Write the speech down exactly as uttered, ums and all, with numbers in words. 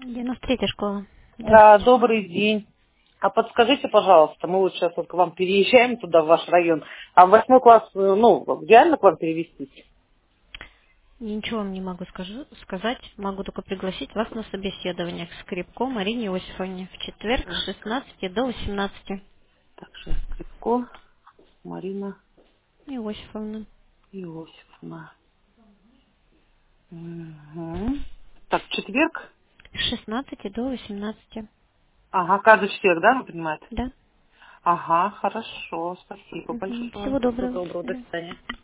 девяносто третья школа. А, Здравствуйте. добрый день. А подскажите, пожалуйста, мы вот сейчас вот к вам переезжаем туда, в ваш район, а в восьмой класс, э, ну, реально к вам перевестись? Ничего вам не могу скажу, сказать. Могу только пригласить вас на собеседование к Скрипко Марине Иосифовне в четверг с Так, шестнадцати до восемнадцати. так, сейчас Скрипко, Марина Иосифовна. Иосифовна. Мгм. Так, в четверг? С шестнадцати до восемнадцати. Ага, каждый четверг, да, вы понимаете? Да. Ага, хорошо, спасибо Мгм. большое. Всего Всего доброго. До доброго, до свидания. свидания.